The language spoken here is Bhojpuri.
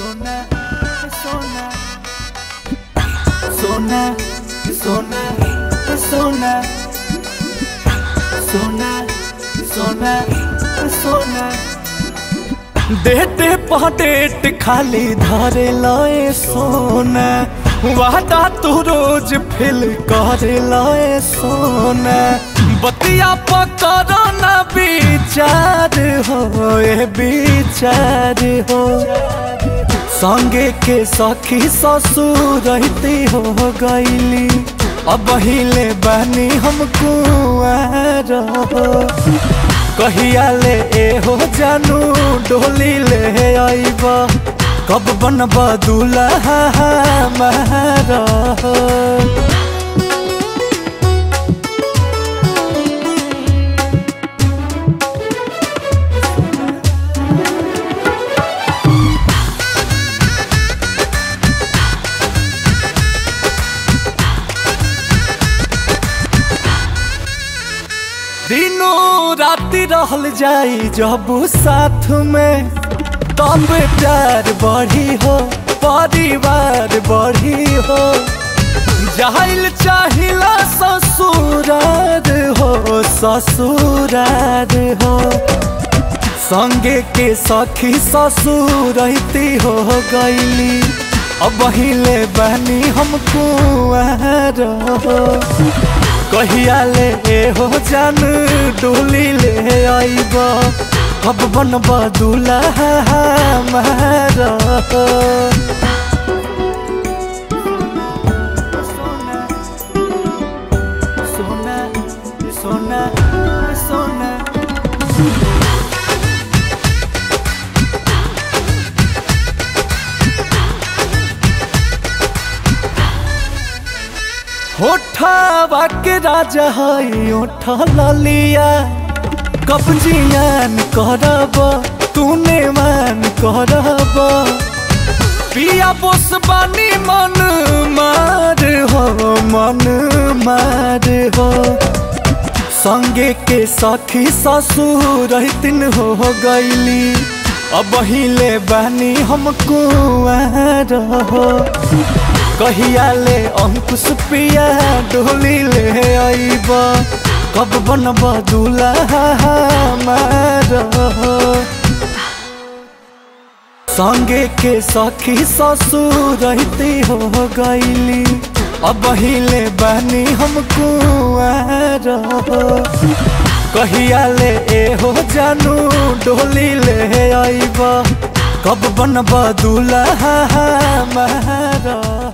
सोना सोना सोना सोना सोना सोना सोना सोना देते पटेट खाली धारे लाए सोना वादा तू रोज फिल करे लाए सोना बतिया पकड़ो ना विचार हो विचार हो संगे के सखी ससुर रहती हो गईली अब हिले बनी हमको कहिया ले हो जानू डोली ले आईबा कब बनबा दूल्हा हमारा दिनों राति रहल जाई जब साथ में तब प्यार बढ़ी हो परिवार बढ़ी हो जाहिल चाहिला ससुरार हो ससुरार हो संगे के सखी ससुर रहती हो गईली अब हिले बनी हमको कहिया ले हो जान डोली ले आईबा कब बनबा दूल्हा हमारा सोना सोना सोना होठा के राजा है ओठा ललिया कब जियान करब तूने मान करब पिया बोस बानी मन मार हो संगे के सखी ससुर रहतिन हो गईली अब हिले बानी हमको रहो कहिया ले अंकुश पिया डोली ले आईबा कब बनबा दूल्हा हमारा संगे के सखी ससुर रहती हो गईली अब हिले बनी हमको कहिया ले हो जानू डोली ले आईबा कब बनबा दूल्हा हमारा।